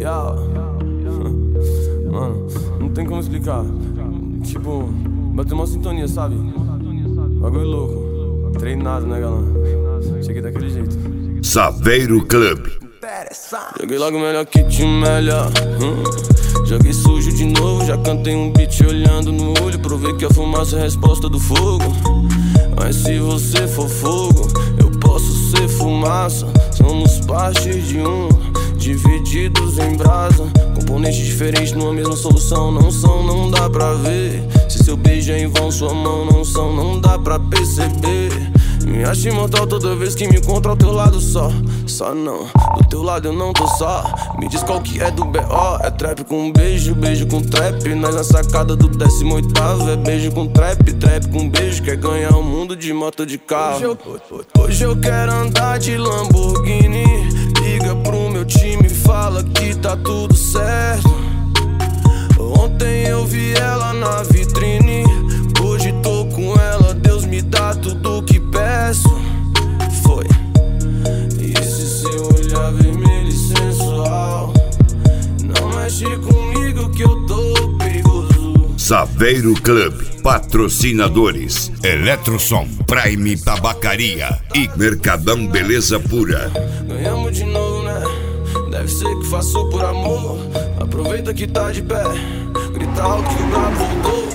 Yeah. Mano, não tem como explicar. Tipo, bateu uma sintonia, sabe? Bagulho louco. Treinado, né, galera? Cheguei daquele jeito. Saveiro Club. Joguei logo melhor que te melhor. Joguei sujo de novo, já cantei um beat olhando no olho. Provei que a fumaça é a resposta do fogo. Mas se você for fogo, eu posso ser fumaça. Somos parte de um, divididos em brasa. Componentes diferentes numa mesma solução. Não são, não dá pra ver. Se seu beijo é em vão, sua mão não são, não dá pra perceber. Me acho imortal toda vez que me encontro ao teu lado só. Só não, do teu lado eu não tô só. Me diz qual que é do B.O. É trap com beijo, beijo com trap. Nós na sacada do 18º. É beijo com trap, trap com beijo. Quer ganhar o mundo de moto de carro. Hoje eu quero andar de Lamborghini. Liga pro meu time, fala que tá tudo certo. Ontem eu vi ela na vitrine, hoje tô com ela. Deus me dá tudo que peço. Foi. E esse seu olhar vermelho e sensual, não mexe comigo que eu tô perigoso. Saveiro Club. Patrocinadores: Eletrosom, Prime Tabacaria e Mercadão Beleza Pura. Ganhamos de novo, né? Deve ser que faço por amor. Aproveita que tá de pé, grita alto que o brabo voltou.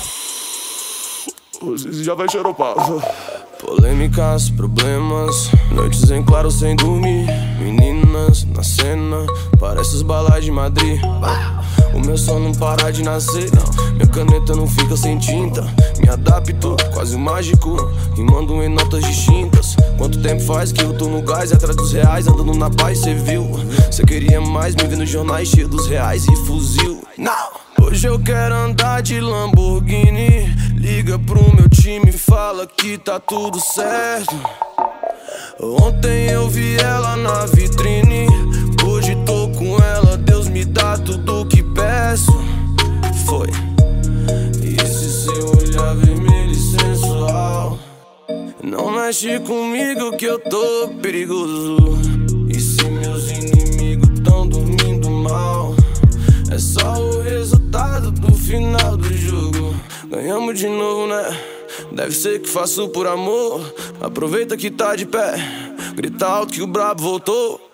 Você já vai xeropar. Polêmicas, problemas, noites em claro sem dormir. Meninas na cena, parece os balais de Madrid. O meu som não para de nascer, não. Minha caneta não fica sem tinta. Me adapto, quase um mágico, rimando em notas distintas. Quanto tempo faz que eu tô no gás, atrás dos reais, andando na paz, cê viu? Cê queria mais, me vê nos jornais cheio dos reais e fuzil. Não! Hoje eu quero andar de Lamborghini. Liga pro meu time, fala que tá tudo certo. Ontem eu vi ela na vitrine, hoje tô com ela. Deus me dá tudo que peço. Foi. E esse seu olhar vermelho e sensual, não mexe comigo que eu tô perigoso. E se meus inimigos tão dormindo mal, é só o resultado do final do jogo. Ganhamos de novo, né? Deve ser que faço por amor. Aproveita que tá de pé, grita alto que o brabo voltou.